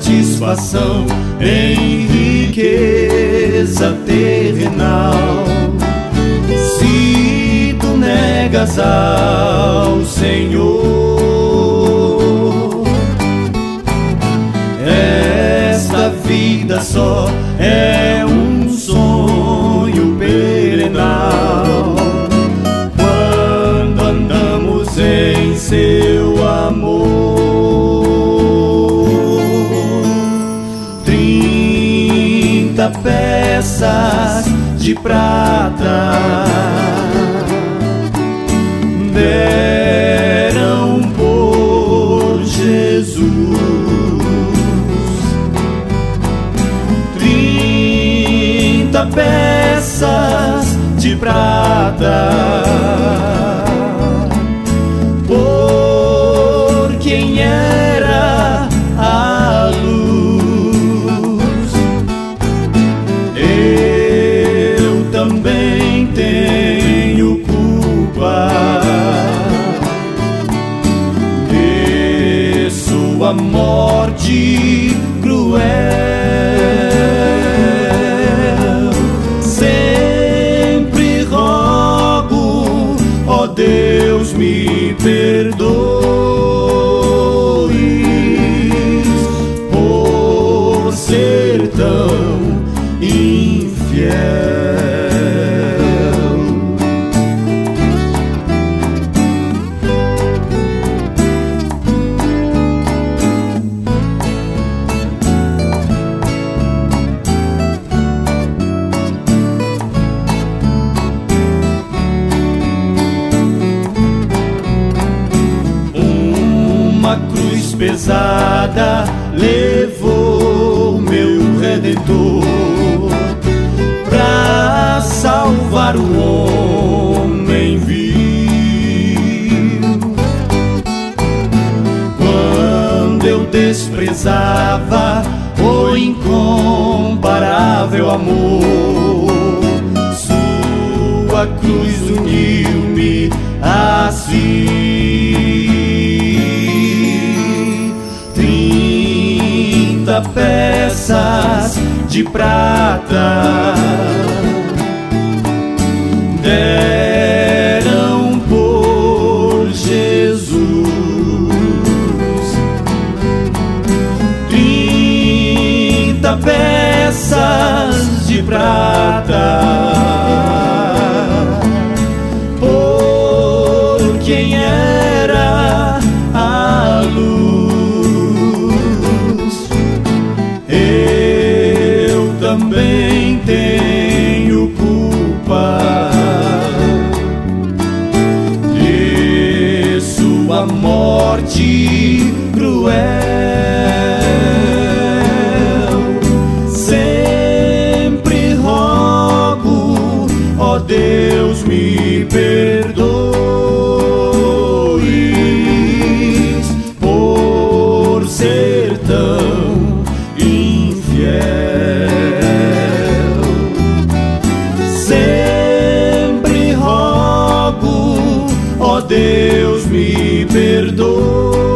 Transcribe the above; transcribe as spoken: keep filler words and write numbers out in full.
satisfação em riqueza terrenal. Se tu negas ao Senhor, esta vida só é um sonho perenal. Quando andamos em seu amor, trinta peças de prata deram por Jesus. Trinta peças de prata por quem era a luz. Eu também tenho culpa, desço a morte cruel. Sempre rogo, ó Deus, me perdoe por ser tão infiel. Uma cruz pesada levou meu Redentor pra salvar o homem vil. Quando eu desprezava o incomparável amor, sua cruz uniu-me a si. Trinta peças de prata deram por Jesus. Trinta peças de prata por quem era a luz. Eu também tenho culpa, desço a morte cruel. Sempre rogo, ó Deus, me perdoe por ser tão infiel. Sempre rogo, ó Deus, me perdoe